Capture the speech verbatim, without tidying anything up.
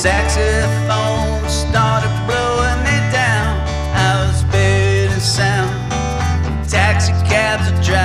saxophone started blowing me down. I was buried in sound. Taxi cabs are driving